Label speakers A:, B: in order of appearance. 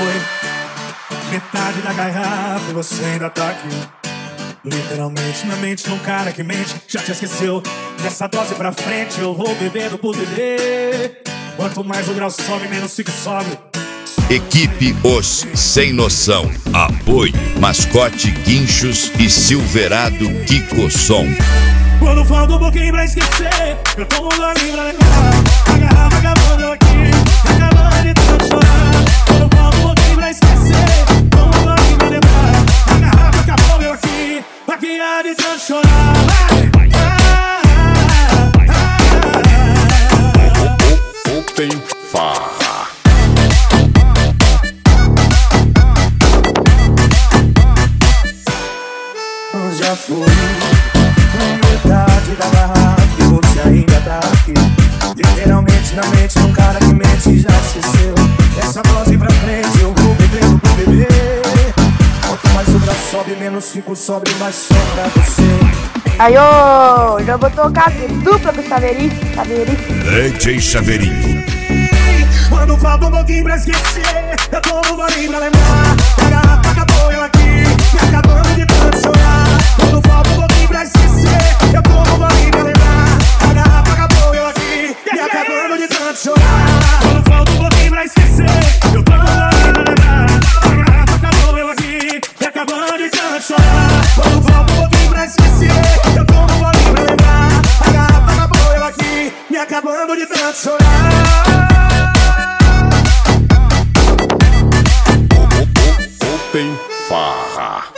A: foi metade da garrafa e você ainda tá aqui. Literalmente na mente de um cara que mente. Já te esqueceu, dessa dose pra frente eu vou bebendo por beber. Quanto mais o grau sobe, menos fico sóbrio.
B: Equipe Os Sem Noção. Apoio Mascote Guinchos e Silverado Kiko Som.
A: Quando falta um pouquinho pra esquecer, eu tomo um golinho pra lembrar. A garrafa acabando eu aqui, acabando de tanto chorar. Quando falta um pouquinho pra esquecer, tomo um golinho pra lembrar. A garrafa acabou eu aqui, maquiada de tanto chorar.
B: Open Farra.
A: Já fui metade da garrafa e você ainda tá aqui. Literalmente na mente de um cara que mente já esqueceu. Essa dose pra frente eu vou bebendo por beber. Quanto mais o grau sobe, menos fico sóbrio, mais sobra você.
C: Aí, ô, já vou tocar dupla do Chaveirinho.
B: DJ Chaveirinho.
A: Quando falta um pouquinho pra esquecer, eu tomo um golinho pra lembrar. A garrafa acabou eu aqui, me acabando de tanto chorar. Quando falta um pouquinho pra esquecer, eu tomo um golinho pra lembrar. A garrafa acabou eu aqui, me acabando de tanto chorar. Quando falta um pouquinho pra esquecer, eu tomo um golinho pra lembrar. A garrafa acabou eu aqui, me acabando de tanto chorar. Quando falta um pouquinho pra esquecer, eu tomo um golinho pra lembrar. A garrafa acabou eu aqui, me acabando de tanto chorar.
B: Open Farra.